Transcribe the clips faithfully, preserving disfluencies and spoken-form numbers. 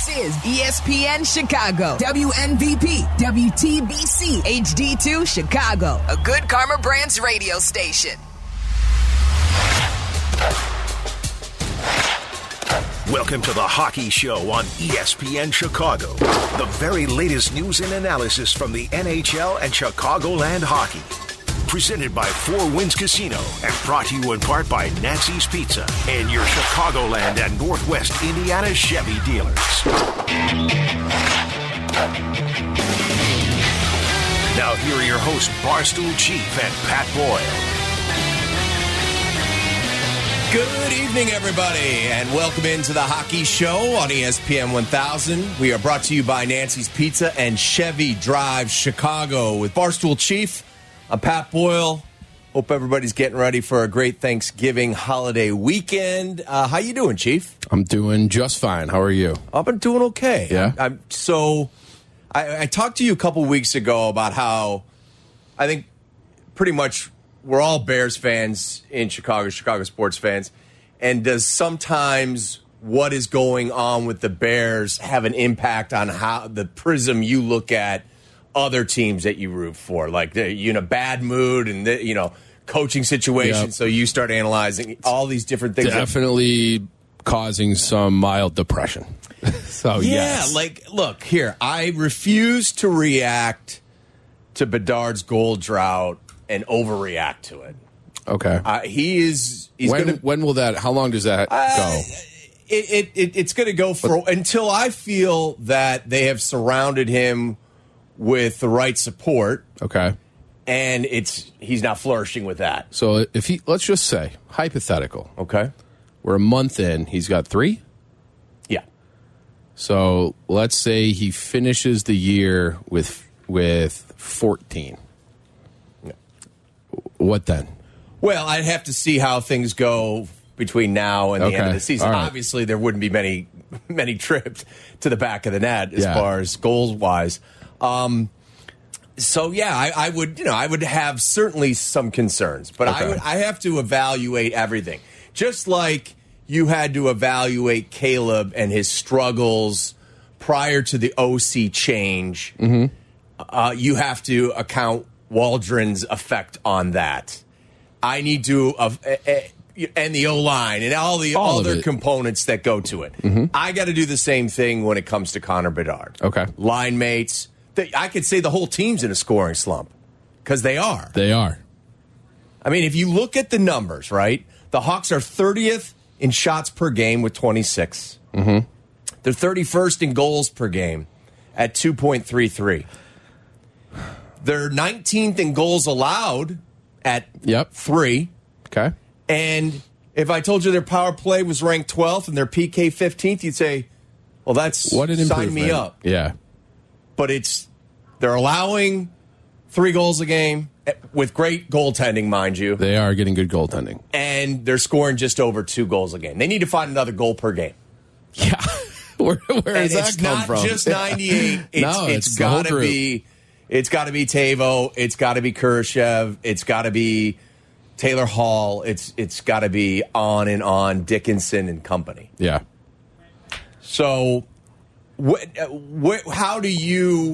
This is E S P N Chicago, W N V P, W T B C, H D two Chicago, a Good Karma Brands radio station. Welcome to the Hockey Show on E S P N Chicago. The very latest news and analysis from the N H L and Chicagoland hockey. Presented by Four Winds Casino and brought to you in part by Nancy's Pizza and your Chicagoland and Northwest Indiana Chevy dealers. Now here are your hosts, Barstool Chief and Pat Boyle. Good evening, everybody, and welcome into the Hockey Show on E S P N one thousand. We are brought to you by Nancy's Pizza and Chevy Drive Chicago with Barstool Chief. I'm Pat Boyle. Hope everybody's getting ready for a great Thanksgiving holiday weekend. Uh, how you doing, Chief? I'm doing just fine. How are you? I've been doing okay. Yeah. I'm, I'm so. I, I talked to you a couple weeks ago about how I think pretty much we're all Bears fans in Chicago, Chicago sports fans, and does sometimes what is going on with the Bears have an impact on how the prism you look at other teams that you root for? Like, you're in a bad mood and, the, you know, coaching situation, yep. So you start analyzing all these different things. Definitely that, causing some mild depression. So, yeah, yes. like, look, here, I refuse to react to Bedard's goal drought and overreact to it. Okay. Uh, he is, he's when, gonna, when will that, how long does that uh, go? It, it, it It's going to go for, but, until I feel that they have surrounded him with the right support. Okay. And it's he's not flourishing with that. So if he, let's just say, hypothetical. Okay. We're a month in. He's got three? Yeah. So let's say he finishes the year with with fourteen. Yeah. What then? Well, I'd have to see how things go between now and the okay. end of the season. Right. Obviously, there wouldn't be many many trips to the back of the net as yeah. far as goals wise. Um, so yeah, I, I would, you know, I would have certainly some concerns, but okay. I would, I have to evaluate everything, just like you had to evaluate Caleb and his struggles prior to the O C change. Mm-hmm. Uh, you have to account Waldron's effect on that. I need to, uh, uh, and the O-line and all the all other components that go to it. Mm-hmm. I got to do the same thing when it comes to Connor Bedard. Okay. Line mates. I could say the whole team's in a scoring slump because they are. They are. I mean, if you look at the numbers, right? The Hawks are thirtieth in shots per game with twenty-six. Mm-hmm. They're thirty-first in goals per game at two point three three. They're nineteenth in goals allowed at yep. three. Okay. And if I told you their power play was ranked twelfth and their P K fifteenth, you'd say, well, that's what an sign me up. Yeah. But it's they're allowing three goals a game with great goaltending, mind you. They are getting good goaltending. And they're scoring just over two goals a game. They need to find another goal per game. Yeah. where where and does that it's come not from? just ninety-eight. It's, no, it's, it's got to be it's got to be Tavo, it's got to be Kurashev, it's got to be Taylor Hall, it's it's got to be on and on, Dickinson and company. Yeah. So What, what, how do you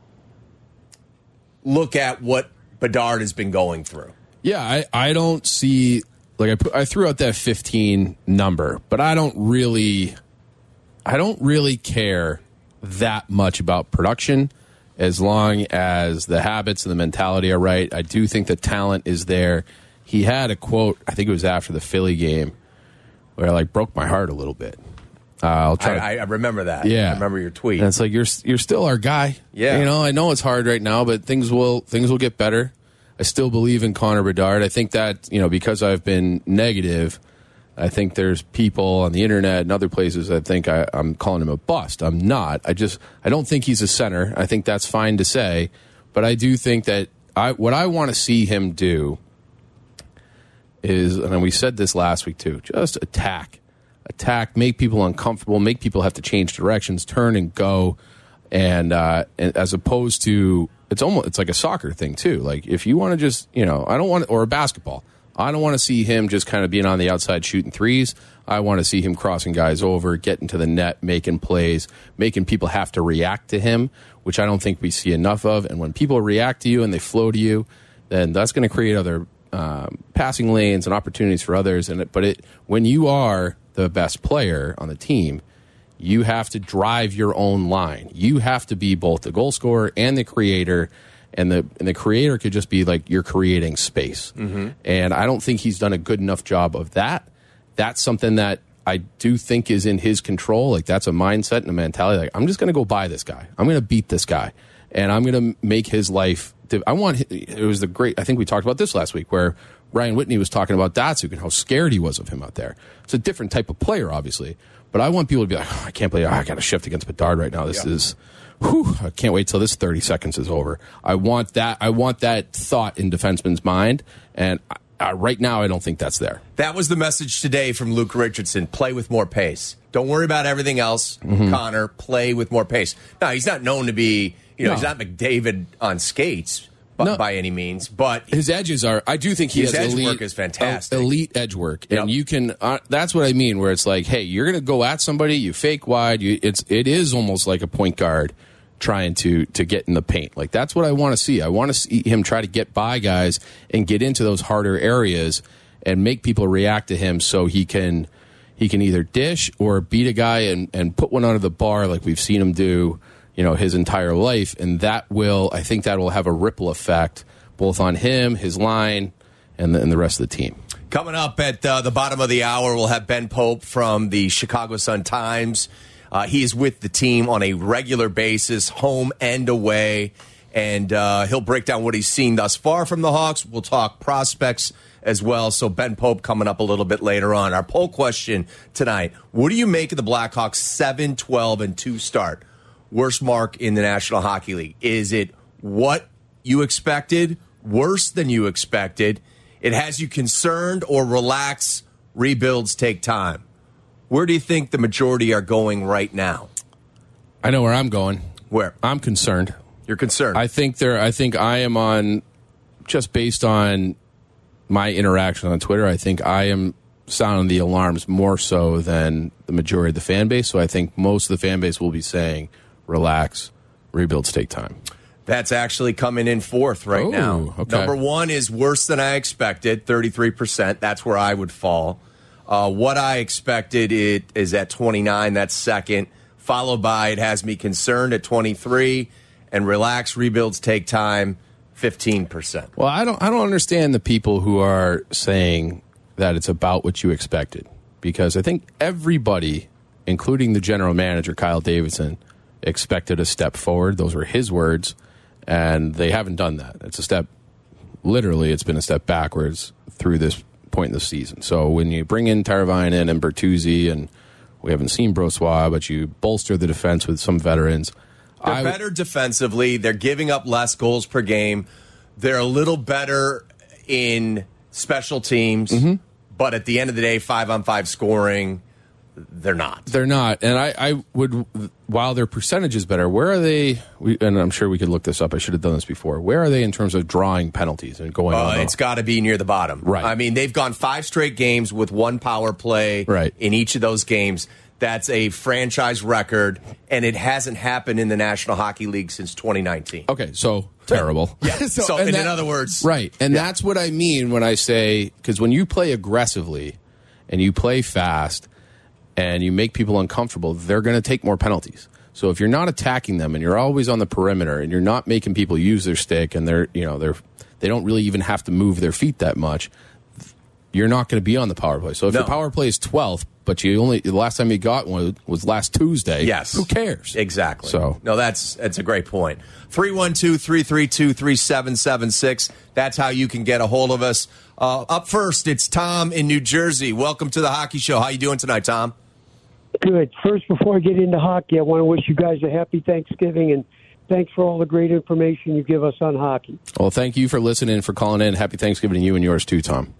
look at what Bedard has been going through? Yeah, I, I don't see, like I put, I threw out that fifteen number, but I don't really, I don't really care that much about production as long as the habits and the mentality are right. I do think the talent is there. He had a quote, I think it was after the Philly game, where it like broke my heart a little bit. Uh, I'll try. I, I remember that. Yeah, I remember your tweet. And it's like you're you're still our guy. Yeah, you know, I know it's hard right now, but things will things will get better. I still believe in Connor Bedard. I think that, you know, because I've been negative, I think there's people on the internet and other places that think I, I'm calling him a bust. I'm not. I just I don't think he's a center. I think that's fine to say, but I do think that I what I want to see him do is, and we said this last week too, just attack. Attack, make people uncomfortable, make people have to change directions, turn and go, and, uh, and as opposed to it's almost it's like a soccer thing too. Like if you want to just, you know, I don't want or a basketball. I don't want to see him just kind of being on the outside shooting threes. I want to see him crossing guys over, getting to the net, making plays, making people have to react to him, which I don't think we see enough of. And when people react to you and they flow to you, then that's going to create other um, passing lanes and opportunities for others. And it, but it when you are the best player on the team, you have to drive your own line. You have to be both the goal scorer and the creator. And the and the creator could just be like you're creating space. Mm-hmm. And I don't think he's done a good enough job of that. That's something that I do think is in his control. Like that's a mindset and a mentality. Like I'm just going to go buy this guy. I'm going to beat this guy, and I'm going to make his life. I want. It was the great. I think we talked about this last week where Ryan Whitney was talking about Datsuk and how scared he was of him out there. It's a different type of player, obviously, but I want people to be like, oh, I can't believe oh, I got to shift against Bedard right now. This yeah. is. Whew, I can't wait till this thirty seconds is over. I want that. I want that thought in defenseman's mind, and I, I, right now I don't think that's there. That was the message today from Luke Richardson. Play with more pace. Don't worry about everything else, mm-hmm. Connor. Play with more pace. Now he's not known to be, you know, no. he's not McDavid on skates by, no. by any means, but his edges are. I do think he his has edge elite, work is fantastic. Elite edge work, yep. and you can. Uh, that's what I mean. Where it's like, hey, you're going to go at somebody, you fake wide. You, it's it is almost like a point guard trying to to get in the paint. Like that's what I want to see. I want to see him try to get by guys and get into those harder areas and make people react to him so he can he can either dish or beat a guy and, and put one under the bar like we've seen him do, you know, his entire life. And that will I think that will have a ripple effect both on him, his line, and the, and the rest of the team. Coming up at uh, the bottom of the hour, we'll have Ben Pope from the Chicago Sun-Times. Uh, he is with the team on a regular basis, home and away, and uh, he'll break down what he's seen thus far from the Hawks. We'll talk prospects as well, so Ben Pope coming up a little bit later on. Our poll question tonight, what do you make of the Blackhawks seven twelve and two start? Worst mark in the National Hockey League. Is it what you expected, worse than you expected? It has you concerned, or relax, rebuilds take time? Where do you think the majority are going right now? I know where I'm going. Where? I'm concerned. You're concerned. I think there. I think I am on, just based on my interaction on Twitter, I think I am sounding the alarms more so than the majority of the fan base. So I think most of the fan base will be saying, relax, rebuilds take time. That's actually coming in fourth right oh, now. Okay. Number one is worse than I expected, thirty-three percent. That's where I would fall. Uh, what I expected it is at twenty-nine. That's second. Followed by it has me concerned at twenty-three, and relax, rebuilds take time, fifteen percent. Well, I don't. I don't understand the people who are saying that it's about what you expected, because I think everybody, including the general manager Kyle Davidson, expected a step forward. Those were his words, and they haven't done that. It's a step. Literally, it's been a step backwards through this point in the season. So when you bring in Taravainen and Bertuzzi, and we haven't seen Brossoit, but you bolster the defense with some veterans. They're I, better defensively. They're giving up less goals per game. They're a little better in special teams, mm-hmm. but at the end of the day, five on five scoring, they're not. They're not. And I, I would, while their percentage is better, where are they? We, and I'm sure we could look this up. I should have done this before. Where are they in terms of drawing penalties and going uh, on? It's got to be near the bottom. Right. I mean, they've gone five straight games with one power play right. in each of those games. That's a franchise record, and it hasn't happened in the National Hockey League since twenty nineteen. Okay, so terrible. Yeah. So, so in, that, in other words. Right. And yeah. that's what I mean when I say, because when you play aggressively and you play fast, and you make people uncomfortable, they're going to take more penalties. So if you're not attacking them and you're always on the perimeter and you're not making people use their stick and they're, you know, they're they don't really even have to move their feet that much, you're not going to be on the power play. So if no. your power play is twelfth, but you only the last time you got one was last Tuesday, yes. who cares? Exactly. So no, that's that's a great point. three one two, three three two, three seven seven six. That's how you can get a hold of us. Uh, up first, it's Tom in New Jersey. Welcome to the Hockey Show. How you doing tonight, Tom? Good. First, before I get into hockey, I want to wish you guys a happy Thanksgiving, and thanks for all the great information you give us on hockey. Well, thank you for listening, for calling in. Happy Thanksgiving to you and yours too, Tom.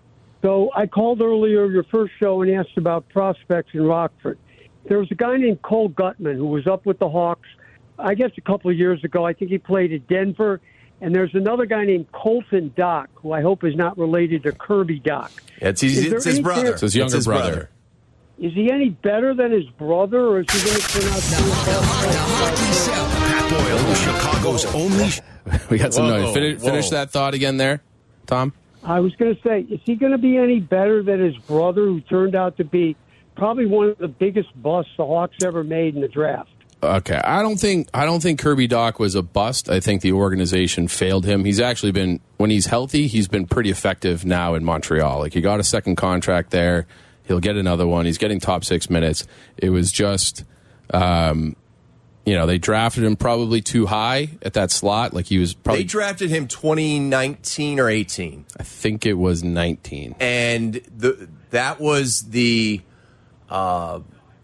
So I called earlier, your first show, and asked about prospects in Rockford. There was a guy named Cole Gutman who was up with the Hawks, I guess, a couple of years ago. I think he played at Denver, And there's another guy named Colton Dock, who I hope is not related to Kirby Dock. It's, his, it's his brother. Chance, it's his younger it's his brother. brother. Is he any better than his brother, or is he going to turn out to be Pat Boyle, Chicago's only. We got some Whoa, noise. Finish, whoa. finish that thought again there, Tom. I was going to say, is he going to be any better than his brother, who turned out to be probably one of the biggest busts the Hawks ever made in the draft? Okay, I don't think I don't think Kirby Dock was a bust. I think the organization failed him. He's actually been, when he's healthy, he's been pretty effective now in Montreal. Like, he got a second contract there. He'll get another one. He's getting top six minutes. It was just, um, you know, they drafted him probably too high at that slot. Like, he was probably. They drafted him twenty nineteen or eighteen. I think it was nineteen. And the that was the. Uh,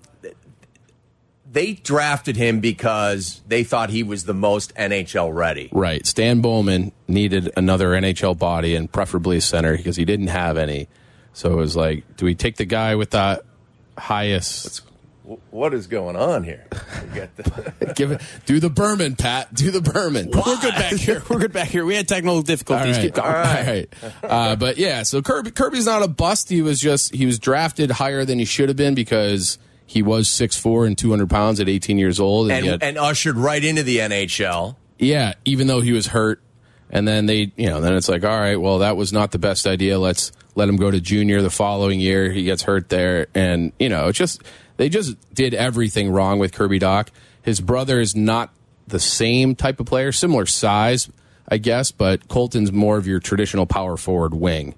they drafted him because they thought he was the most N H L ready. Right. Stan Bowman needed another N H L body, and preferably a center, because he didn't have any. So it was like, do we take the guy with the highest? What is going on here? We got the Give it, do the Berman, Pat. Do the Berman. We're good back here. We're good back here. We had technical difficulties. All right. Keep going. All right. Uh, but yeah, so Kirby Kirby's not a bust. He was just he was drafted higher than he should have been, because he was six foot four and two hundred pounds at eighteen years old, and, yet, and ushered right into the N H L. yeah, even though he was hurt. And then they, you know, then it's like, all right, well, that was not the best idea. Let's let him go to junior the following year. He gets hurt there, and you know, it's just they just did everything wrong with Kirby Dock. His brother is not the same type of player, similar size, I guess, but Colton's more of your traditional power forward wing.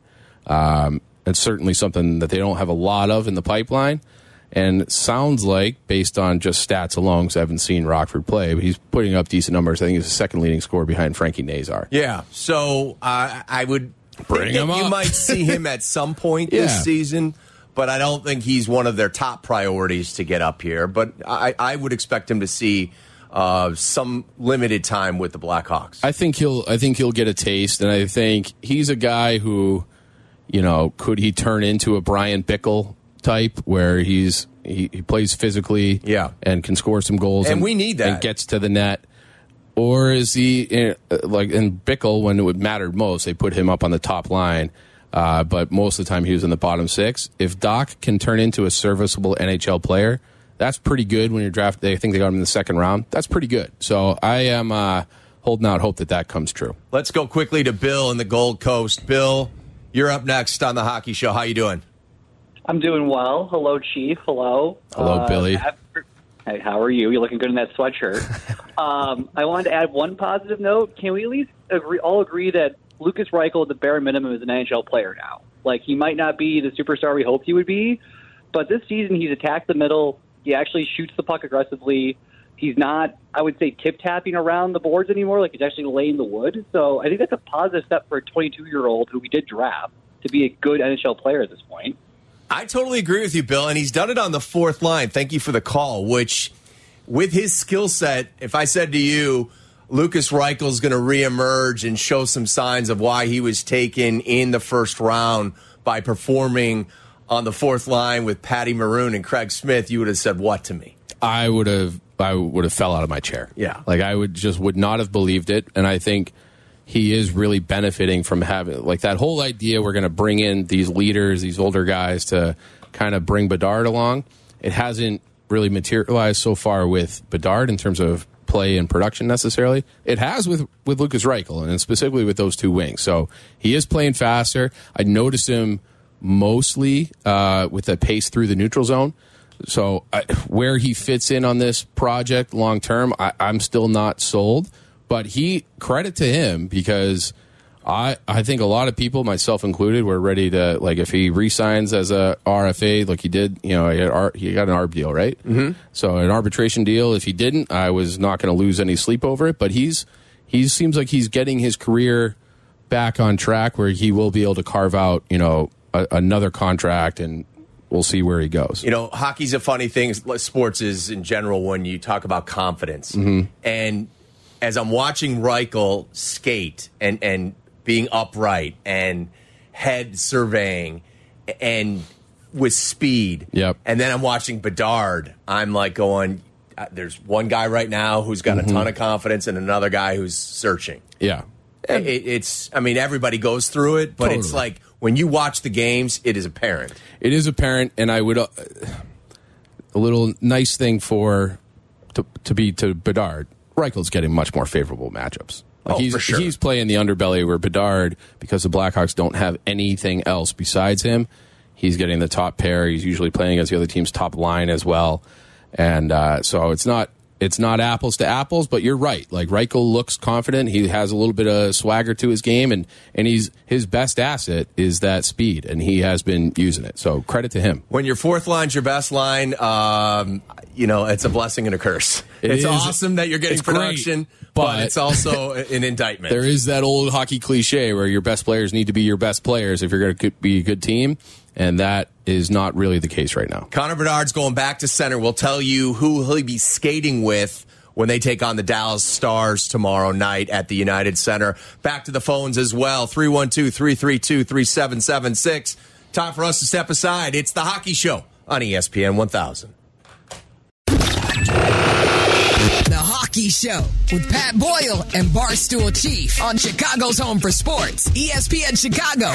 Um, it's certainly something that they don't have a lot of in the pipeline. And it sounds like, based on just stats alone, because I haven't seen Rockford play, but he's putting up decent numbers. I think he's the second leading scorer behind Frankie Nazar. Yeah, so uh, I would Bring think him that you up. might see him at some point Yeah. this season, but I don't think he's one of their top priorities to get up here. But I, I would expect him to see uh, some limited time with the Blackhawks. I think he'll. I think he'll get a taste, and I think he's a guy who, you know, could he turn into a Brian Bickle type, where he's he, he plays physically, Yeah. and can score some goals, And we need that. and gets to the net. Or is he uh, like in Bickle, when it would matter most, they put him up on the top line, uh, but most of the time he was in the bottom six. If Doc can turn into a serviceable N H L player, that's pretty good. When you're drafted, I think they got him in the second round. That's pretty good. So I am uh, holding out hope that that comes true. Let's go quickly to Bill in the Gold Coast. Bill, you're up next on the Hockey Show. How you doing? I'm doing well. Hello, Chief. Hello. Hello, Billy. After, hey, how are you? You're looking good in that sweatshirt. um, I wanted to add one positive note. Can we at least agree, all agree that Lucas Reichel, at the bare minimum, is an N H L player now? Like, he might not be the superstar we hoped he would be, but this season he's attacked the middle. He actually shoots the puck aggressively. He's not, I would say, tip-tapping around the boards anymore. Like, he's actually laying the wood. So I think that's a positive step for a twenty-two-year-old who we did draft to be a good N H L player at this point. I totally agree with you, Bill, and he's done it on the fourth line. Thank you for the call, which, with his skill set, if I said to you, Lucas Reichel's going to reemerge and show some signs of why he was taken in the first round by performing on the fourth line with Patty Maroon and Craig Smith, you would have said what to me? I would have I would have fell out of my chair. Yeah. Like, I would just would not have believed it. And I think he is really benefiting from having, like, that whole idea we're going to bring in these leaders, these older guys to kind of bring Bedard along. It hasn't really materialized so far with Bedard in terms of play and production necessarily. It has with, with Lucas Reichel, and specifically with those two wings. So he is playing faster. I noticed him mostly uh, with the pace through the neutral zone. So I, where he fits in on this project long term, I, I'm still not sold. But he, credit to him, because I I think a lot of people, myself included, were ready to, like, if he re-signs as a R F A, like he did, you know, he, had R, he got an A R B deal, right? Mm-hmm. So an arbitration deal. If he didn't, I was not going to lose any sleep over it. But he's he seems like he's getting his career back on track, where he will be able to carve out, you know, a, another contract, and we'll see where he goes. You know, hockey's a funny thing. Sports is in general when you talk about confidence. Mm-hmm. And as I'm watching Reichel skate and, and being upright and head surveying and with speed, yep. and then I'm watching Bedard, I'm like going, uh, there's one guy right now who's got mm-hmm. a ton of confidence and another guy who's searching. Yeah. It, it's, I mean, everybody goes through it, but Totally. it's like when you watch the games, it is apparent. It is apparent, and I would uh, a little nice thing for to, to be to Bedard. Reichel's getting much more favorable matchups. Like Oh, he's, for sure. He's playing the underbelly where Bedard, because the Blackhawks don't have anything else besides him, he's getting the top pair. He's usually playing against the other team's top line as well, and uh, so it's not. It's not apples to apples, but you're right. Like Reichel looks confident. He has a little bit of swagger to his game, and and he's his best asset is that speed, and he has been using it. So credit to him. When your fourth line's your best line, um, you know, it's a blessing and a curse. It it's is. awesome that you're getting It's great, production, but, but it's also an indictment. There is that old hockey cliche where your best players need to be your best players if you're going to be a good team, and that is not really the case right now. Connor Bedard's going back to center. We'll tell you who he'll be skating with when they take on the Dallas Stars tomorrow night at the United Center. Back to the phones as well. three one two, three three two, three seven seven six. Time for us to step aside. It's the Hockey Show on E S P N one thousand. The Hockey Show with Pat Boyle and Barstool Chief on Chicago's Home for Sports, E S P N Chicago.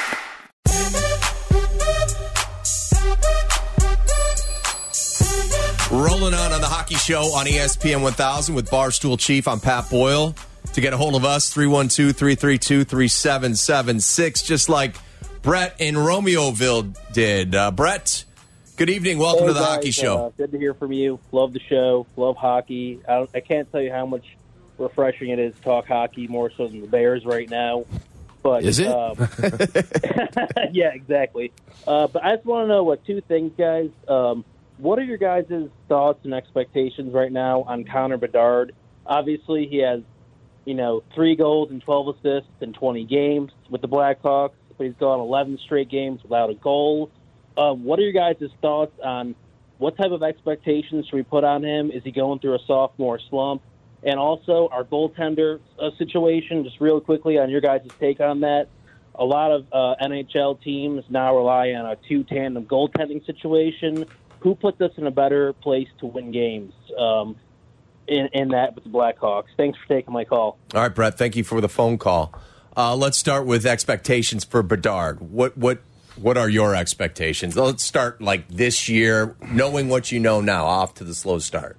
Rolling on on the Hockey Show on E S P N one thousand with Barstool Chief. I'm Pat Boyle. To get a hold of us, three one two, three three two, three seven seven six, just like Brett in Romeoville did. Uh, Brett, good evening. Welcome hey to the guys, Hockey Show. Uh, good to hear from you. Love the show. Love hockey. I, don't, I can't tell you how much refreshing it is to talk hockey more so than the Bears right now. But Is it? Um, yeah, exactly. Uh, but I just want to know what two things, guys. Um, what are your guys' thoughts and expectations right now on Connor Bedard? Obviously, he has, you know, three goals and twelve assists in twenty games with the Blackhawks, but he's gone eleven straight games without a goal. Um, what are your guys' thoughts on what type of expectations should we put on him? Is he going through a sophomore slump? And also our goaltender uh, situation, just real quickly on your guys' take on that. A lot of uh, N H L teams now rely on a two-tandem goaltending situation. Who puts us in a better place to win games um, in, in that with the Blackhawks? Thanks for taking my call. All right, Brett, thank you for the phone call. Uh, let's start with expectations for Bedard. What what what are your expectations? Let's start like this year, knowing what you know now, off to the slow start.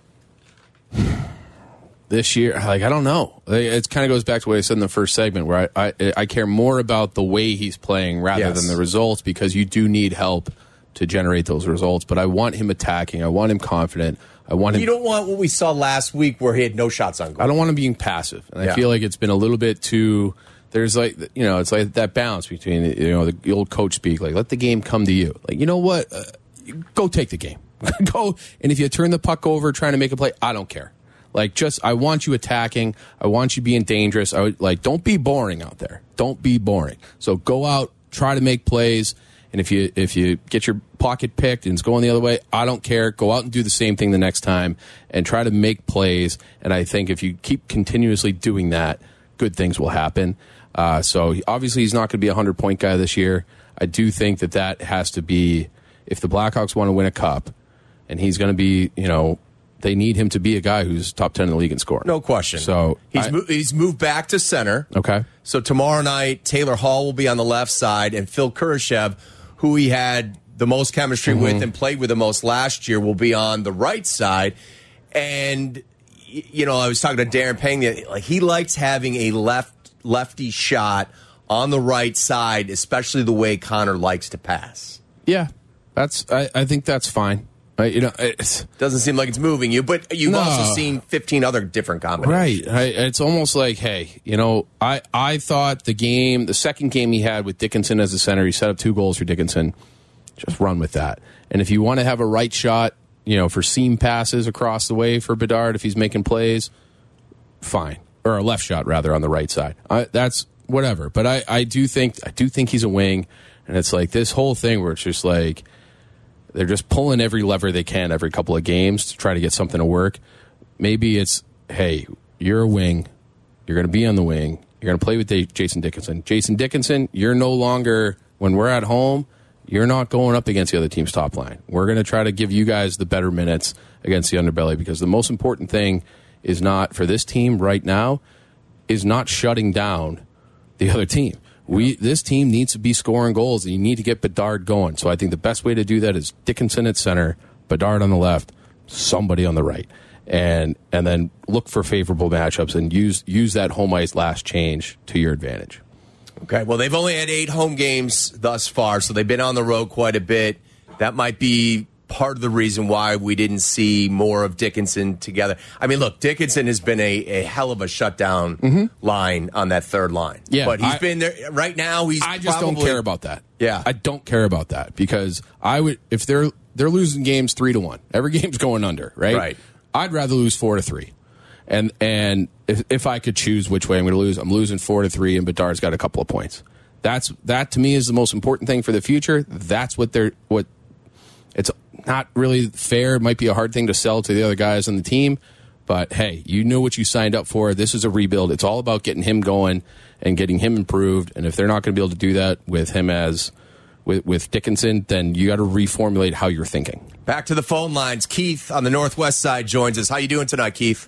This year, like I don't know. It kind of goes back to what I said in the first segment, where I I, I care more about the way he's playing rather Yes. than the results, because you do need help to generate those results. But I want him attacking. I want him confident. I want him. You don't want what we saw last week where he had no shots on goal. I don't want him being passive, and Yeah. I feel like it's been a little bit too. There's like you know, it's like that balance between you know the old coach speak, like let the game come to you. Like you know what, uh, go take the game, go. And if you turn the puck over trying to make a play, I don't care. Like just I want you attacking. I want you being dangerous. I would, like don't be boring out there. Don't be boring. So go out, try to make plays. And if you if you get your pocket picked and it's going the other way, I don't care. Go out and do the same thing the next time and try to make plays. And I think if you keep continuously doing that, good things will happen. Uh, so he, obviously he's not going to be a hundred-point guy this year. I do think that that has to be, if the Blackhawks want to win a cup, and he's going to be, you know, they need him to be a guy who's top ten in the league in scoring. No question. So he's I- mo- he's moved back to center. Okay. So tomorrow night, Taylor Hall will be on the left side, and Phil Kurashev, who he had the most chemistry Mm-hmm. with and played with the most last year, will be on the right side. And y- you know, I was talking to Darren Pang. the- Like he likes having a left lefty shot on the right side, especially the way Connor likes to pass. Yeah, that's. I, I think that's fine. I, you know, it's Doesn't seem like it's moving you, but you've No. also seen fifteen other different combinations. right. I, it's almost like, hey, you know, I I thought the game, the second game he had with Dickinson as a center, he set up two goals for Dickinson. Just run with that. And if you want to have a right shot, you know, for seam passes across the way for Bedard, if he's making plays, fine. Or a left shot rather on the right side. I, that's whatever. But I, I do think I do think he's a wing, and it's like this whole thing where it's just like they're just pulling every lever they can every couple of games to try to get something to work. Maybe it's, hey, you're a wing. You're going to be on the wing. You're going to play with D- Jason Dickinson. Jason Dickinson, you're no longer, when we're at home, you're not going up against the other team's top line. We're going to try to give you guys the better minutes against the underbelly, because the most important thing is not for this team right now. is not shutting down the other team. We This team needs to be scoring goals, and you need to get Bedard going. So I think the best way to do that is Dickinson at center, Bedard on the left, somebody on the right. And and then look for favorable matchups and use use that home ice last change to your advantage. Okay, well, they've only had eight home games thus far, so they've been on the road quite a bit. That might be part of the reason why we didn't see more of Dickinson together. I mean, look, Dickinson has been a, a hell of a shutdown mm-hmm. line on that third line. Yeah, but he's I, been there right now. He's I just probably, don't care about that. Yeah, I don't care about that because I would if they're they're losing games three to one. Every game's going under, right? Right. I'd rather lose four to three. And and if if I could choose which way I'm going to lose, I'm losing four to three, and Bedard's got a couple of points. That's that to me is the most important thing for the future. That's what they're what. It's not really fair. It might be a hard thing to sell to the other guys on the team, but hey, you knew what you signed up for. This is a rebuild. It's all about getting him going and getting him improved. And if they're not going to be able to do that with him as with with Dickinson, then you got to reformulate how you're thinking. Back to the phone lines. Keith on the Northwest side joins us. How you doing tonight, Keith?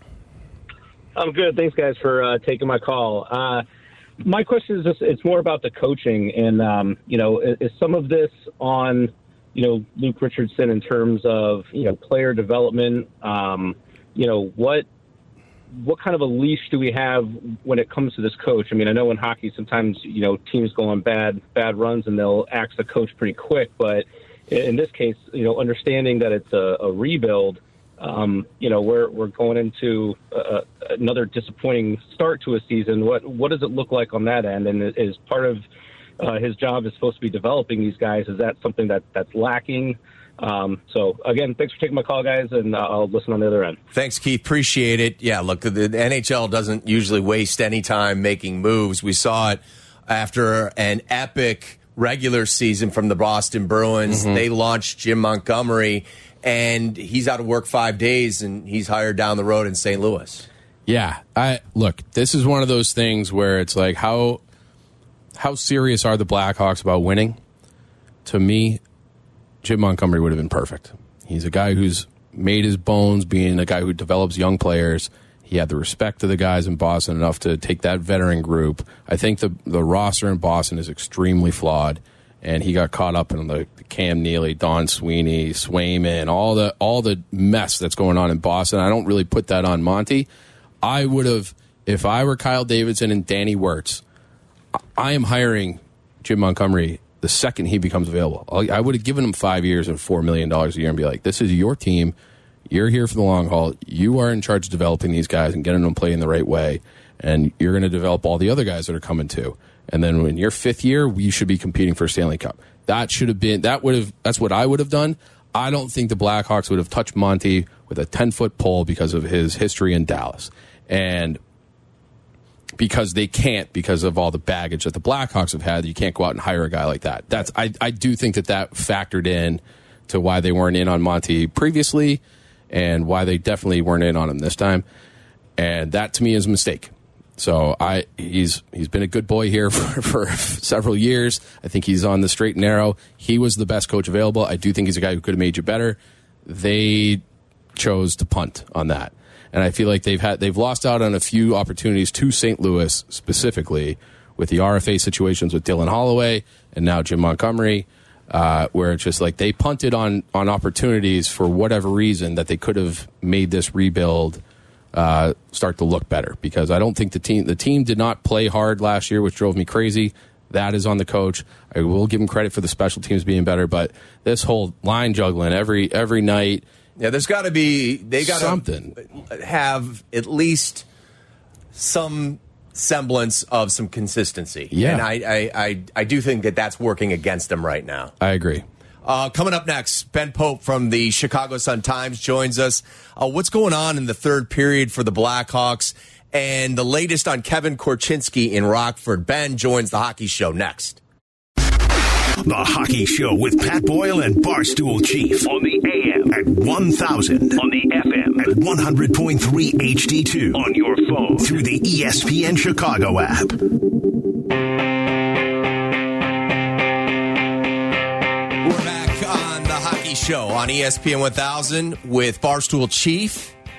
I'm good. Thanks, guys, for uh, taking my call. Uh, my question is just, it's more about the coaching. And, um, you know, is, is some of this on, you know, Luke Richardson in terms of, you know, player development? Um, you know, what what kind of a leash do we have when it comes to this coach? I mean, I know in hockey sometimes, you know, teams go on bad, bad runs and they'll axe the coach pretty quick. But in this case, you know, understanding that it's a, a rebuild, Um, you know, we're we're going into uh, another disappointing start to a season. What what does it look like on that end? And is part of uh, his job is supposed to be developing these guys? Is that something that, that's lacking? Um, so, again, thanks for taking my call, guys, and I'll listen on the other end. Thanks, Keith. Appreciate it. Yeah, look, the, the N H L doesn't usually waste any time making moves. We saw it after an epic regular season from the Boston Bruins. Mm-hmm. They launched Jim Montgomery, and he's out of work five days, and he's hired down the road in Saint Louis. Yeah, I look. This is one of those things where it's like, how how serious are the Blackhawks about winning? To me, Jim Montgomery would have been perfect. He's a guy who's made his bones being a guy who develops young players. He had the respect of the guys in Boston enough to take that veteran group. I think the the roster in Boston is extremely flawed. And he got caught up in the Cam Neely, Don Sweeney, Swayman, all the all the mess that's going on in Boston. I don't really put that on Monty. I would have, if I were Kyle Davidson and Danny Wirtz, I am hiring Jim Montgomery the second he becomes available. I would have given him five years and four million dollars a year and be like, this is your team. You're here for the long haul. You are in charge of developing these guys and getting them playing the right way. And you're going to develop all the other guys that are coming too. And then in your fifth year, we should be competing for a Stanley Cup. That should have been, that would have, that's what I would have done. I don't think the Blackhawks would have touched Monty with a ten-foot pole because of his history in Dallas. And because they can't, because of all the baggage that the Blackhawks have had, you can't go out and hire a guy like that. That's, I, I do think that that factored in to why they weren't in on Monty previously and why they definitely weren't in on him this time. And that, to me, is a mistake. So I he's he's been a good boy here for, for several years. I think he's on the straight and narrow. He was the best coach available. I do think he's a guy who could have made you better. They chose to punt on that. And I feel like they've had they've lost out on a few opportunities to Saint Louis specifically with the R F A situations with Dylan Holloway and now Jim Montgomery, uh, where it's just like they punted on on opportunities for whatever reason that they could have made this rebuild Uh, start to look better, because I don't think the team the team did not play hard last year, which drove me crazy. That is on the coach. I will give him credit for the special teams being better, but this whole line juggling every every night. Yeah, there's got to be they got something to have at least some semblance of some consistency. Yeah, and I I, I I do think that that's working against them right now. I agree. Uh, coming up next, Ben Pope from the Chicago Sun-Times joins us. Uh, what's going on in the third period for the Blackhawks and the latest on Kevin Korchinski in Rockford. Ben joins the Hockey Show next. The Hockey Show with Pat Boyle and Barstool Chief on the A M at one thousand, on the F M at one hundred point three H D two, on your phone through the E S P N Chicago app. We're back on the Hockey Show on E S P N one thousand with Barstool Chief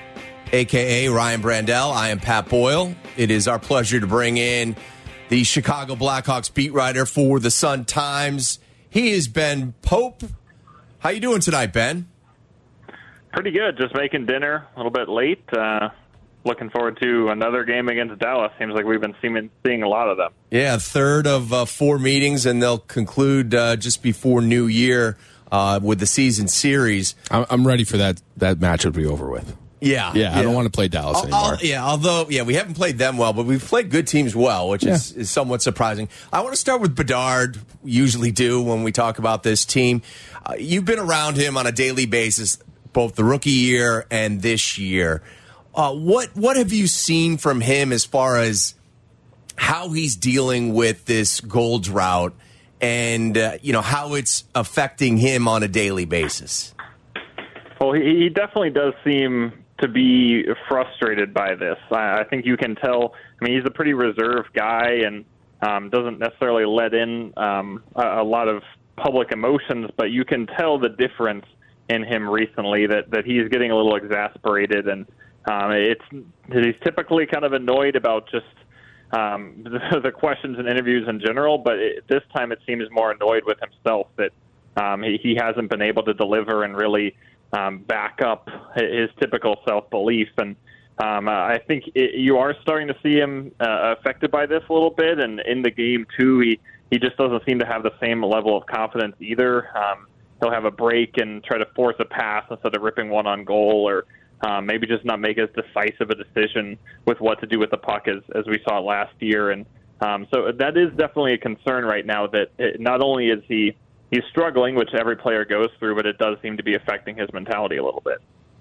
a k a. Ryan Brandell. I am Pat Boyle. It is our pleasure to bring in the Chicago Blackhawks beat writer for the Sun-Times. He is Ben Pope. How you doing tonight, Ben? Pretty good. Just making dinner a little bit late. Uh, looking forward to another game against Dallas. Seems like we've been seeing, seeing a lot of them. Yeah, third of uh, four meetings, and they'll conclude uh, just before New Year uh, with the season series. I'm ready for that, that matchup to be over with. Yeah, yeah, yeah. I don't want to play Dallas I'll, anymore. I'll, yeah, although, yeah, we haven't played them well, but we've played good teams well, which yeah. is, is somewhat surprising. I want to start with Bedard, we usually do when we talk about this team. Uh, you've been around him on a daily basis, both the rookie year and this year. Uh, what what have you seen from him as far as how he's dealing with this goal drought and, uh, you know, how it's affecting him on a daily basis? Well, he, he definitely does seem to be frustrated by this. I, I think you can tell. I mean, he's a pretty reserved guy and um, doesn't necessarily let in um, a, a lot of public emotions, but you can tell the difference in him recently, that, that he's getting a little exasperated, and um, it's he's typically kind of annoyed about just um, the, the questions and interviews in general, but it, this time it seems more annoyed with himself that um, he, he hasn't been able to deliver and really Um, back up his typical self-belief. And um, I think it, you are starting to see him uh, affected by this a little bit. And in the game, too, he, he just doesn't seem to have the same level of confidence either. Um, he'll have a break and try to force a pass instead of ripping one on goal, or um, maybe just not make as decisive a decision with what to do with the puck as, as we saw last year. And um, so that is definitely a concern right now, that it, not only is he He's struggling, which every player goes through, but it does seem to be affecting his mentality a little bit.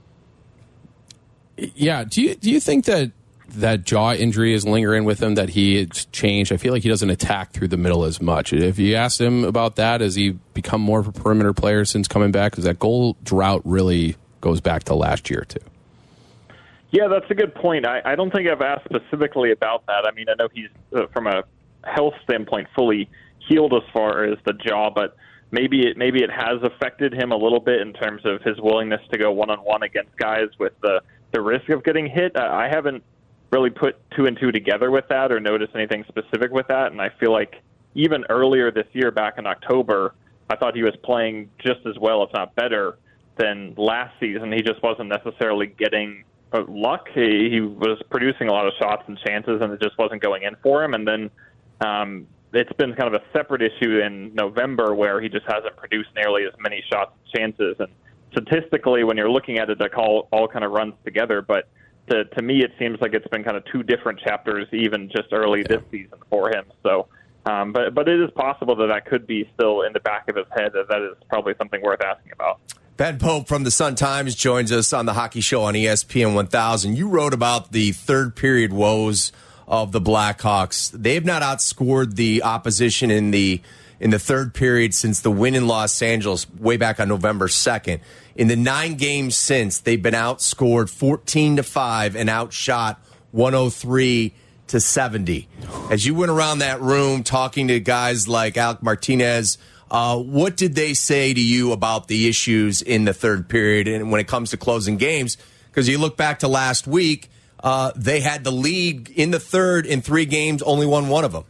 Yeah. Do you do you think that that jaw injury is lingering with him, that he's changed? I feel like he doesn't attack through the middle as much. If you asked him about that, has he become more of a perimeter player since coming back? Because that goal drought really goes back to last year, too. Yeah, that's a good point. I, I don't think I've asked specifically about that. I mean, I know he's, uh, from a health standpoint, fully healed as far as the jaw, but Maybe it maybe it has affected him a little bit in terms of his willingness to go one-on-one against guys with the, the risk of getting hit. I haven't really put two and two together with that or noticed anything specific with that, and I feel like even earlier this year, back in October, I thought he was playing just as well, if not better, than last season. He just wasn't necessarily getting luck. He, he was producing a lot of shots and chances, and it just wasn't going in for him. And then um, it's been kind of a separate issue in November where he just hasn't produced nearly as many shots and chances. And statistically, when you're looking at it, that all, all kind of runs together. But to, to me, it seems like it's been kind of two different chapters, even just early this season for him. So, um, but but it is possible that that could be still in the back of his head. That that is probably something worth asking about. Ben Pope from the Sun-Times joins us on the Hockey Show on E S P N one thousand. You wrote about the third period woes of the Blackhawks. They've not outscored the opposition in the in the third period since the win in Los Angeles way back on November second. In the nine games since, they've been outscored fourteen to five and outshot one oh three to seventy. As you went around that room talking to guys like Alec Martinez, uh, what did they say to you about the issues in the third period and when it comes to closing games? Because you look back to last week, Uh, they had the lead in the third in three games, only won one of them.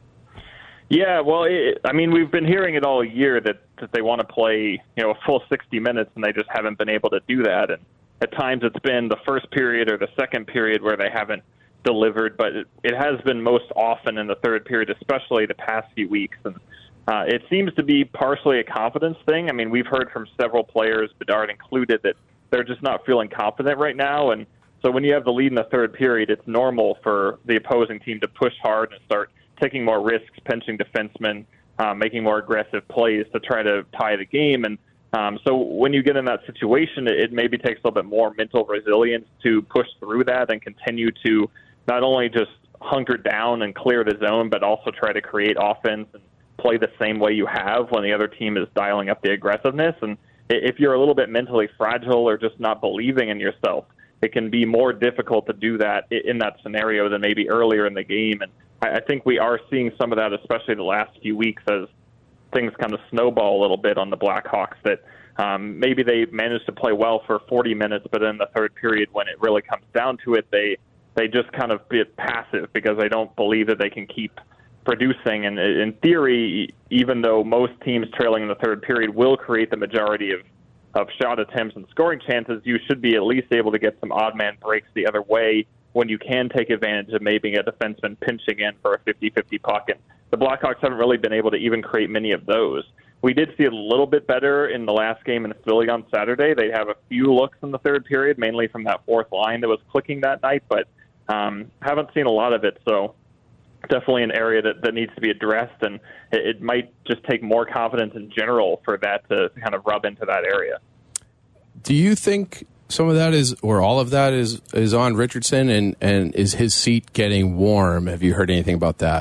Yeah, well, it, I mean, we've been hearing it all year that, that they want to play, you know, a full sixty minutes, and they just haven't been able to do that. And at times it's been the first period or the second period where they haven't delivered, but it, it has been most often in the third period, especially the past few weeks. And uh, it seems to be partially a confidence thing. I mean, we've heard from several players, Bedard included, that they're just not feeling confident right now. And so when you have the lead in the third period, it's normal for the opposing team to push hard and start taking more risks, pinching defensemen, uh, making more aggressive plays to try to tie the game. And um, so when you get in that situation, it, it maybe takes a little bit more mental resilience to push through that and continue to not only just hunker down and clear the zone, but also try to create offense and play the same way you have when the other team is dialing up the aggressiveness. And if you're a little bit mentally fragile or just not believing in yourself, it can be more difficult to do that in that scenario than maybe earlier in the game. And I think we are seeing some of that, especially the last few weeks, as things kind of snowball a little bit on the Blackhawks, that Um, maybe they managed to play well for forty minutes, but in the third period, when it really comes down to it, they they just kind of get passive because they don't believe that they can keep producing. And in theory, even though most teams trailing in the third period will create the majority of, of shot attempts and scoring chances, you should be at least able to get some odd man breaks the other way when you can take advantage of maybe a defenseman pinching in for a fifty-fifty puck. And the Blackhawks haven't really been able to even create many of those. We did see a little bit better in the last game in Philly on Saturday. They have a few looks in the third period, mainly from that fourth line that was clicking that night, but um, haven't seen a lot of it. So definitely an area that, that needs to be addressed, and it, it might just take more confidence in general for that to kind of rub into that area. Do you think some of that is, or all of that is, is on Richardson, and, and is his seat getting warm? Have you heard anything about that?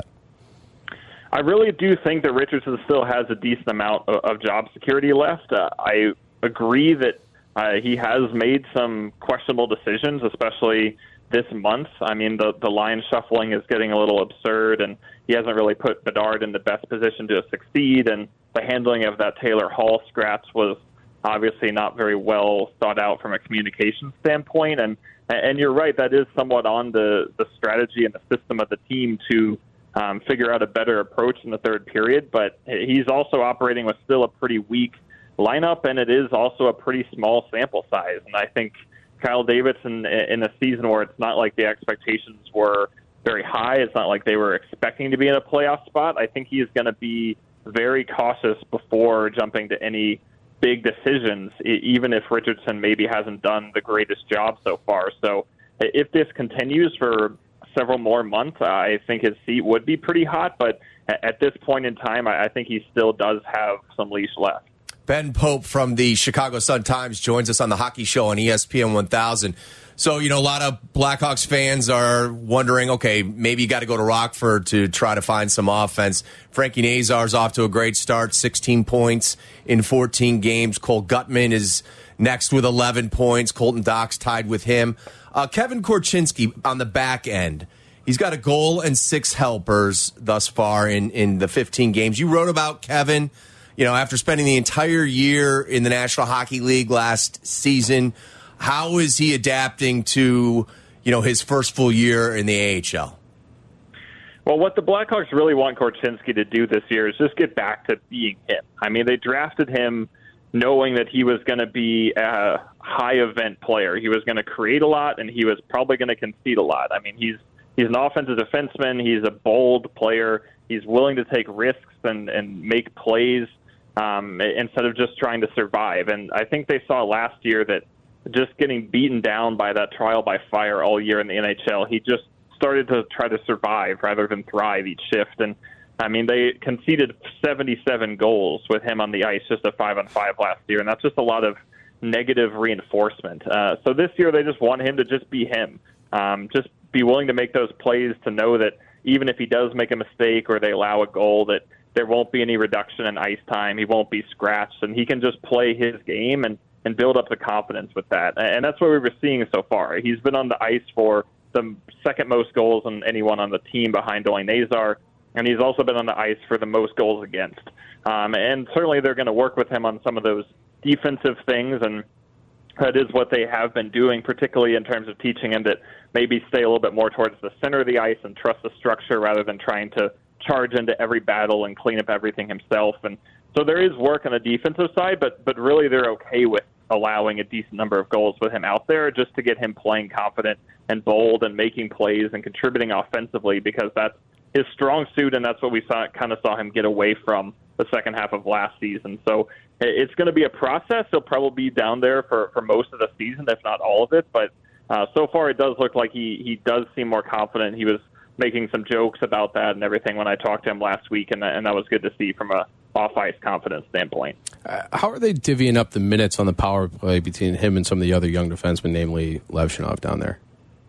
I really do think that Richardson still has a decent amount of, of job security left. Uh, I agree that uh, he has made some questionable decisions, especially this month. I mean, the, the line shuffling is getting a little absurd, and he hasn't really put Bedard in the best position to succeed, and the handling of that Taylor Hall scratch was obviously not very well thought out from a communication standpoint. And and you're right, that is somewhat on the, the strategy and the system of the team to um, figure out a better approach in the third period. But he's also operating with still a pretty weak lineup, and it is also a pretty small sample size. And I think Kyle Davidson, in a season where it's not like the expectations were very high, it's not like they were expecting to be in a playoff spot, I think he is going to be very cautious before jumping to any big decisions, even if Richardson maybe hasn't done the greatest job so far. So if this continues for several more months, I think his seat would be pretty hot. But at this point in time, I think he still does have some leash left. Ben Pope from the Chicago Sun-Times joins us on the Hockey Show on E S P N one thousand. So, you know, a lot of Blackhawks fans are wondering, okay, maybe you got to go to Rockford to try to find some offense. Frankie Nazar's off to a great start, sixteen points in fourteen games. Cole Gutman is next with eleven points. Colton Dach's tied with him. Uh, Kevin Korchinski on the back end. He's got a goal and six helpers thus far in, in the fifteen games. You wrote about Kevin, you know, after spending the entire year in the National Hockey League last season. How is he adapting to, you know, his first full year in the A H L? Well, what the Blackhawks really want Korchinski to do this year is just get back to being him. I mean, they drafted him knowing that he was going to be a high-event player. He was going to create a lot, and he was probably going to concede a lot. I mean, he's he's an offensive defenseman. He's a bold player. He's willing to take risks and, and make plays um, instead of just trying to survive. And I think they saw last year that just getting beaten down by that trial by fire all year in the N H L, he just started to try to survive rather than thrive each shift. And, I mean, they conceded seventy-seven goals with him on the ice, just a five-on-five last year, and that's just a lot of negative reinforcement. Uh, so this year they just want him to just be him, um, just be willing to make those plays, to know that even if he does make a mistake or they allow a goal, that there won't be any reduction in ice time. He won't be scratched, and he can just play his game and and build up the confidence with that. And that's what we were seeing so far. He's been on the ice for the second most goals than anyone on the team behind Oli Nazar, and he's also been on the ice for the most goals against. Um, and certainly they're going to work with him on some of those defensive things, and that is what they have been doing, particularly in terms of teaching him that maybe stay a little bit more towards the center of the ice and trust the structure rather than trying to charge into every battle and clean up everything himself. And so there is work on the defensive side, but but really they're okay with allowing a decent number of goals with him out there just to get him playing confident and bold and making plays and contributing offensively, because that's his strong suit, and that's what we saw kind of saw him get away from the second half of last season. So it's going to be a process. He'll probably be down there for, for most of the season, if not all of it. But uh, so far it does look like he, he does seem more confident. He was making some jokes about that and everything when I talked to him last week, and, and that was good to see from a off-ice confidence standpoint. Uh, how are they divvying up the minutes on the power play between him and some of the other young defensemen, namely Levshunov down there?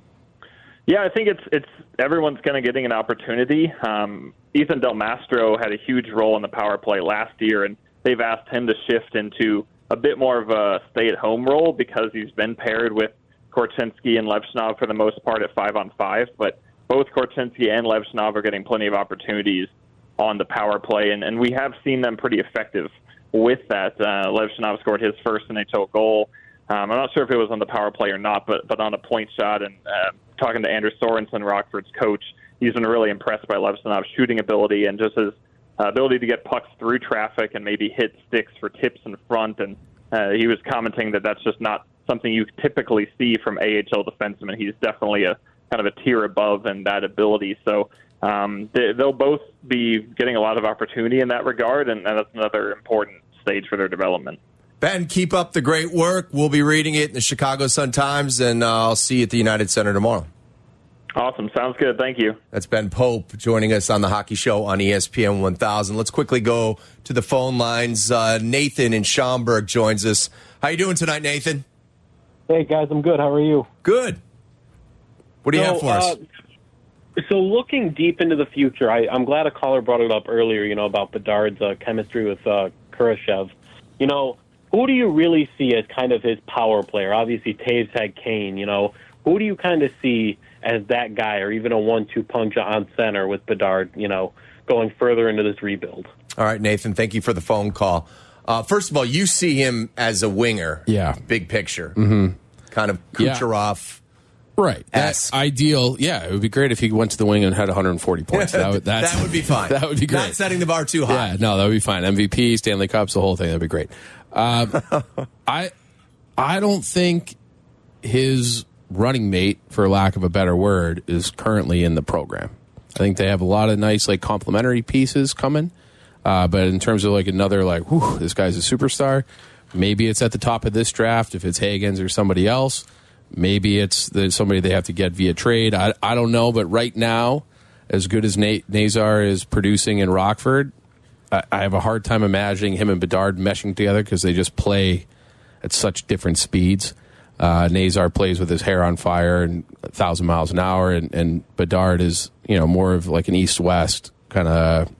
Yeah, I think it's it's everyone's kind of getting an opportunity. Um, Ethan Del Mastro had a huge role in the power play last year, and they've asked him to shift into a bit more of a stay-at-home role because he's been paired with Korchinski and Levshunov for the most part at five-on-five. But both Korchinski and Levshunov are getting plenty of opportunities on the power play, and, and we have seen them pretty effective with that. Uh, Lev Shinov scored his first N H L goal. Um, I'm not sure if it was on the power play or not, but but on a point shot. And uh, talking to Andrew Sorensen, Rockford's coach, he's been really impressed by Lev Shinov's shooting ability and just his uh, ability to get pucks through traffic and maybe hit sticks for tips in front. And uh, he was commenting that that's just not something you typically see from A H L defensemen. He's definitely a kind of a tier above in that ability. So um, they, they'll both be getting a lot of opportunity in that regard, and, and that's another important stage for their development. Ben, keep up the great work. We'll be reading it in the Chicago Sun-Times, and uh, I'll see you at the United Center tomorrow. Awesome. Sounds good. Thank you. That's Ben Pope joining us on the Hockey Show on E S P N one thousand. Let's quickly go to the phone lines. Uh, Nathan in Schaumburg joins us. How you doing tonight, Nathan? Hey, guys. I'm good. How are you? Good. What do you so, have for us? Uh, so looking deep into the future, I, I'm glad a caller brought it up earlier, you know, about Bedard's uh, chemistry with uh, Kurashev. You know, who do you really see as kind of his power player? Obviously, Taves had Kane, you know. Who do you kind of see as that guy, or even a one two punch on center with Bedard, you know, going further into this rebuild? All right, Nathan, thank you for the phone call. Uh, first of all, you see him as a winger. Yeah. Big picture. Mm-hmm. Kind of Kucherov. Yeah. Right. That's ideal. Yeah, it would be great if he went to the wing and had one hundred forty points. That would, that's, that would be fine. That would be great. Not setting the bar too high. Yeah, no, that would be fine. M V P, Stanley Cups, the whole thing, that would be great. Uh, I, I don't think his running mate, for lack of a better word, is currently in the program. I think they have a lot of nice, like, complementary pieces coming. Uh, but in terms of, like, another, like, whew, this guy's a superstar, maybe it's at the top of this draft if it's Hagens or somebody else. Maybe it's the, somebody they have to get via trade. I, I don't know, but right now, as good as Na- Nazar is producing in Rockford, I, I have a hard time imagining him and Bedard meshing together because they just play at such different speeds. Uh, Nazar plays with his hair on fire and a thousand miles an hour, and, and Bedard is, you know, more of like an east-west kind of.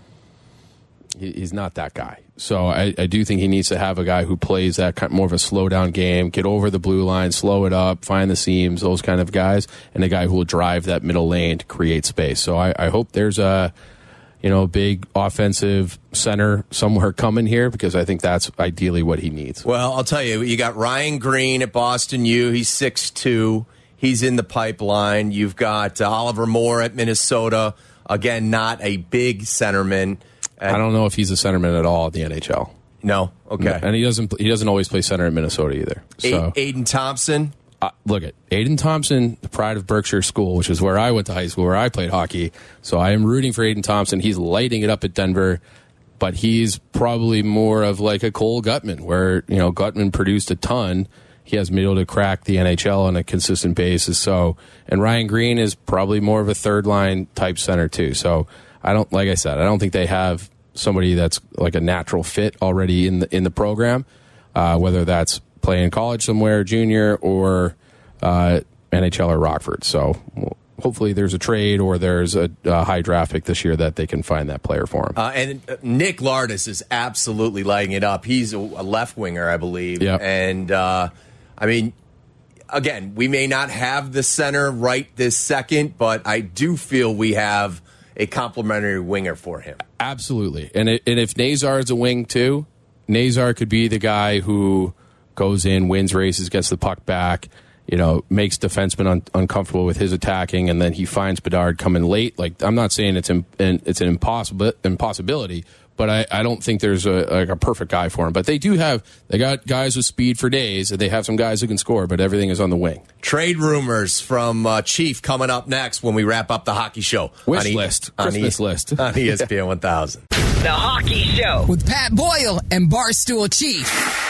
He, he's not that guy. So I, I do think he needs to have a guy who plays that kind, more of a slow-down game, get over the blue line, slow it up, find the seams, those kind of guys, and a guy who will drive that middle lane to create space. So I, I hope there's a, you know, big offensive center somewhere coming here, because I think that's ideally what he needs. Well, I'll tell you, you got Ryan Green at Boston U. He's six two. He's in the pipeline. You've got uh, Oliver Moore at Minnesota. Again, not a big centerman. I don't know if he's a centerman at all at the N H L. No, okay, and he doesn't. He doesn't always play center in Minnesota either. So Aiden Thompson. Uh, look at Aiden Thompson, the pride of Berkshire School, which is where I went to high school, where I played hockey. So I am rooting for Aiden Thompson. He's lighting it up at Denver, but he's probably more of like a Cole Gutman, where, you know, Gutman produced a ton. He hasn't been able to crack the N H L on a consistent basis. So, and Ryan Green is probably more of a third line type center too. So I don't, like I said, I don't think they have somebody that's like a natural fit already in the in the program, uh, whether that's playing college somewhere, junior, or uh, N H L or Rockford. So well, hopefully there's a trade or there's a, a high draft pick this year that they can find that player for him. Uh, and uh, Nick Lardis is absolutely lighting it up. He's a, a left winger, I believe. Yep. And, uh, I mean, again, we may not have the center right this second, but I do feel we have a complimentary winger for him. Absolutely. And, it, and if Nazar is a wing too, Nazar could be the guy who goes in, wins races, gets the puck back, you know, makes defensemen un- uncomfortable with his attacking, and then he finds Bedard coming late. Like, I'm not saying it's an, it's an impossible impossibility, but I, I don't think there's a like a perfect guy for him. But they do have, they got guys with speed for days, and they have some guys who can score, but everything is on the wing. Trade rumors from uh, Chief coming up next when we wrap up the Hockey Show. Wish on list. E- Christmas on e- list. On E S P N one thousand. The Hockey Show with Pat Boyle and Barstool Chief.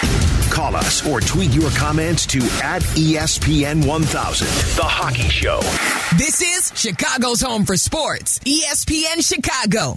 Call us or tweet your comments to at E S P N one thousand. The Hockey Show. This is Chicago's home for sports. E S P N Chicago.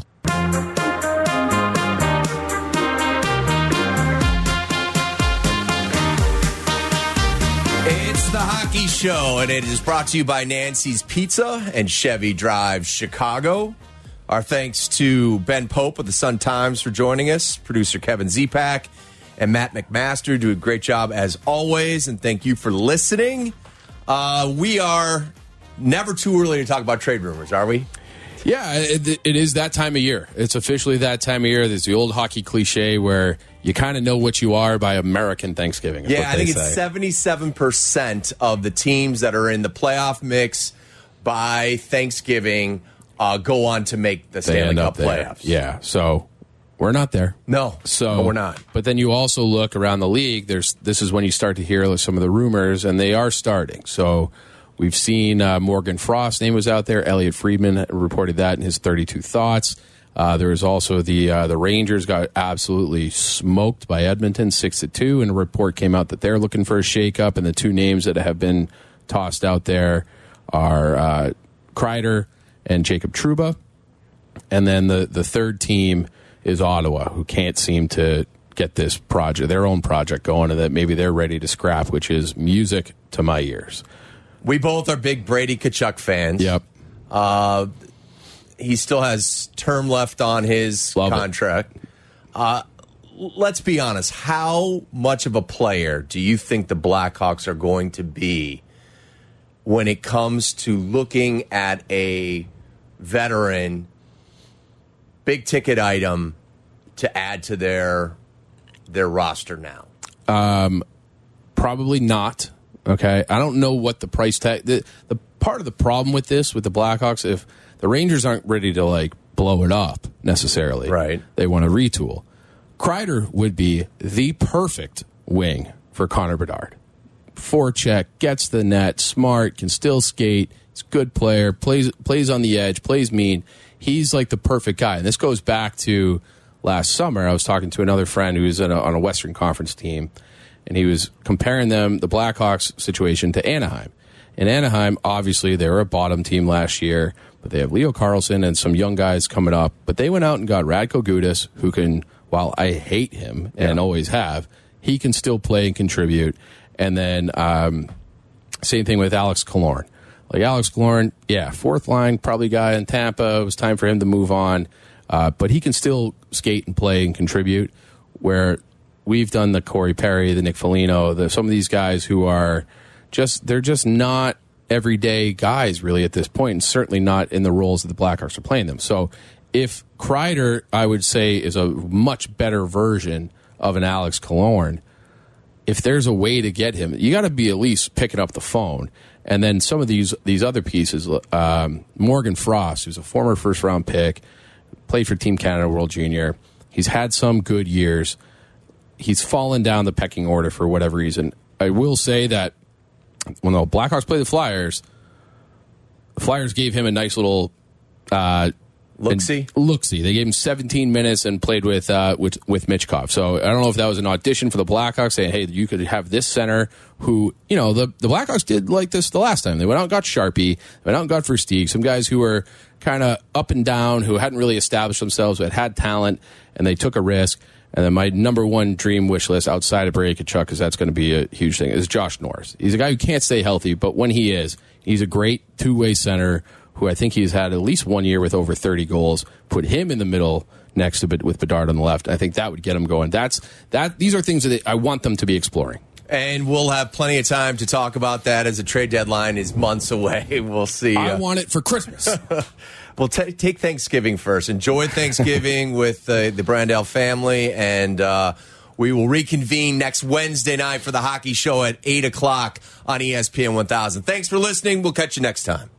It's the Hockey Show, and it is brought to you by Nancy's Pizza and Chevy Drive Chicago. Our thanks to Ben Pope of the Sun-Times for joining us, producer Kevin Zepak, and Matt McMaster do a great job as always, and thank you for listening. Uh, we are never too early to talk about trade rumors, are we? Yeah, it, it is that time of year. It's officially that time of year. There's the old hockey cliche where you kind of know what you are by American Thanksgiving. Is Yeah, what I they think say. it's seventy-seven percent of the teams that are in the playoff mix by Thanksgiving uh, go on to make the They Stanley end Cup up there. playoffs. Yeah, so we're not there. No, so no, we're not. But then you also look around the league. There's this is when you start to hear some of the rumors, and they are starting. So we've seen uh, Morgan Frost's name was out there. Elliot Friedman reported that in his thirty-two Thoughts. Uh, there was also the uh, the Rangers got absolutely smoked by Edmonton six to two, and a report came out that they're looking for a shakeup. And the two names that have been tossed out there are uh, Kreider and Jacob Trouba. And then the, the third team is Ottawa, who can't seem to get this project, their own project going, and that maybe they're ready to scrap, which is music to my ears. We both are big Brady Tkachuk fans. Yep. Uh, he still has term left on his Love contract. Uh, let's be honest. How much of a player do you think the Blackhawks are going to be when it comes to looking at a veteran big ticket item to add to their their roster now? Um, probably not. Okay, I don't know what the price tag. The, the part of the problem with this with the Blackhawks, if the Rangers aren't ready to like blow it up necessarily, right? They want to retool. Kreider would be the perfect wing for Connor Bedard. Forecheck, gets the net, smart, can still skate. He's a good player, plays plays on the edge, plays mean. He's like the perfect guy. And this goes back to last summer. I was talking to another friend who was in a, on a Western Conference team, and he was comparing them, the Blackhawks situation, to Anaheim. In Anaheim, obviously, they were a bottom team last year, but they have Leo Carlsson and some young guys coming up. But they went out and got Radko Gudas, who can, while I hate him and Yeah. always have, he can still play and contribute. And then um, same thing with Alex Killorn. Like Alex Killorn, yeah, fourth line, probably guy in Tampa. It was time for him to move on. Uh, but he can still skate and play and contribute, where we've done the Corey Perry, the Nick Foligno, the, some of these guys who are just, they're just not everyday guys really at this point, and certainly not in the roles that the Blackhawks are playing them. So if Kreider, I would say, is a much better version of an Alex Killorn, if there's a way to get him, you got to be at least picking up the phone. And then some of these these other pieces, um, Morgan Frost, who's a former first-round pick, played for Team Canada World Junior. He's had some good years. He's fallen down the pecking order for whatever reason. I will say that when the Blackhawks played the Flyers, the Flyers gave him a nice little uh, look-see. Look-see. They gave him seventeen minutes and played with uh, with with Michkov. So I don't know if that was an audition for the Blackhawks saying, "Hey, you could have this center." Who, you know, the the Blackhawks did like this the last time. They went out and got Sharpie, they went out and got Versteeg, some guys who were kind of up and down, who hadn't really established themselves, but had talent, and they took a risk. And then my number one dream wish list outside of Brady Tkachuk, because that's going to be a huge thing, is Josh Norris. He's a guy who can't stay healthy, but when he is, he's a great two-way center who I think he's had at least one year with over thirty goals. Put him in the middle next to with Bedard on the left. I think that would get him going. That's that. These are things that I want them to be exploring. And we'll have plenty of time to talk about that as the trade deadline is months away. We'll see. I uh, want it for Christmas. Well, t- take Thanksgiving first. Enjoy Thanksgiving with uh, the Brandel family, and uh, we will reconvene next Wednesday night for the hockey show at eight o'clock on E S P N one thousand. Thanks for listening. We'll catch you next time.